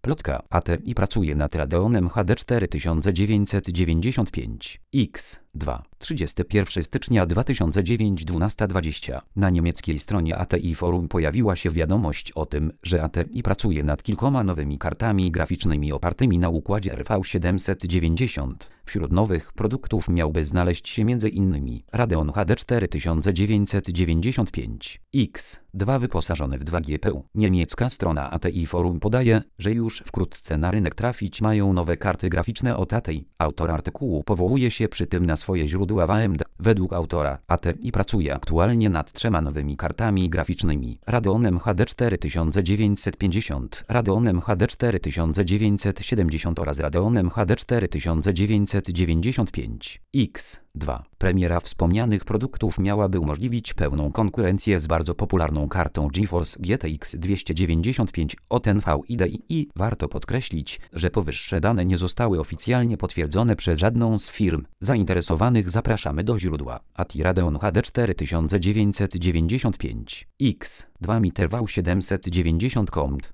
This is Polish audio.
Plotka. ATI pracuje nad Radeonem HD 4995 X2. 31 stycznia 2009 12:20. Na niemieckiej stronie ATI Forum pojawiła się wiadomość o tym, że ATI pracuje nad kilkoma nowymi kartami graficznymi opartymi na układzie RV790. Wśród nowych produktów miałby znaleźć się m.in. Radeon HD 4995 X2 wyposażony w 2 GPU. Niemiecka strona ATI Forum podaje, że już wkrótce na rynek trafić mają nowe karty graficzne od ATI. Autor artykułu powołuje się przy tym na swoje źródła w AMD. Według autora, ATI pracuje aktualnie nad 3 nowymi kartami graficznymi: Radeonem HD 4950, Radeonem HD 4970 oraz Radeonem HD 4995 X2. Premiera wspomnianych produktów miałaby umożliwić pełną konkurencję z bardzo popularną kartą GeForce GTX 295 od NVIDIA i warto podkreślić, że powyższe dane nie zostały oficjalnie potwierdzone przez żadną z firm zainteresowanych. Zapraszamy do źródła. ATI Radeon HD 4995 X2 MITERV 790 COMT